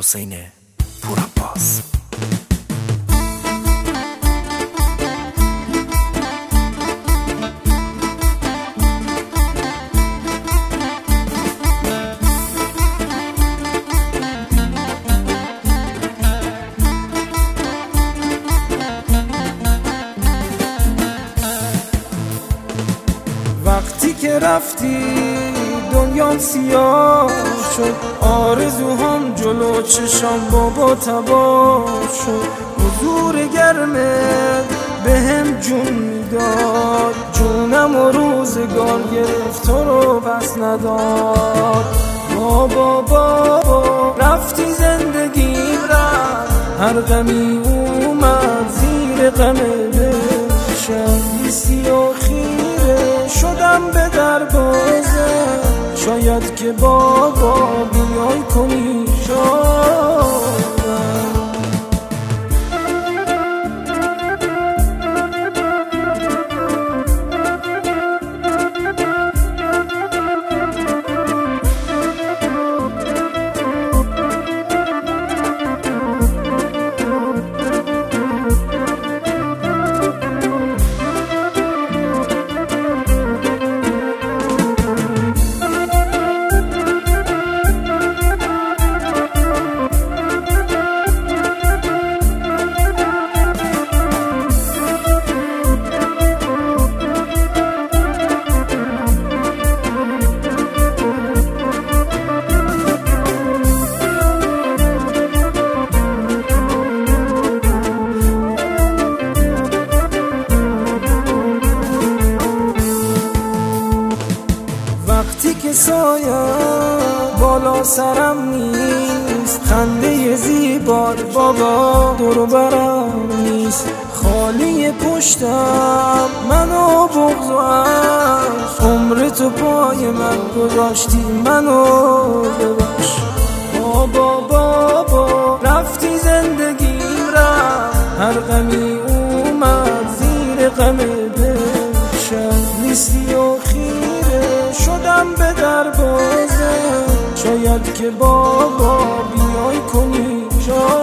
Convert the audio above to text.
حسین پورعباس. وقتی که رفتی دنیام سیاه شد، آرزوهام جلو چشام بابا تباه شد. حضور گرمت بهم جون میداد، جونم و روزگار گرفت تو رو پس نداد. بابا بابا رفتی زندگیم رفت، هر غمی اومد زیر غم دلشم. لیستی و خیره شدم به دروازه، شاید که بابا بیای کنی شادم. وقتی که سایه بالا سرم نیست، خنده زیبار بابا دور برم نیست. خالی پشتم منو بغض و عشق، عمر تو پای من گذاشتی منو ببخش. بابا بابا رفتی زندگیم رفت، هر غمی اومد زیر غم دلشم. لیستی و خیره شدم به دروازه، شاید که بابا بیای کنی شاد.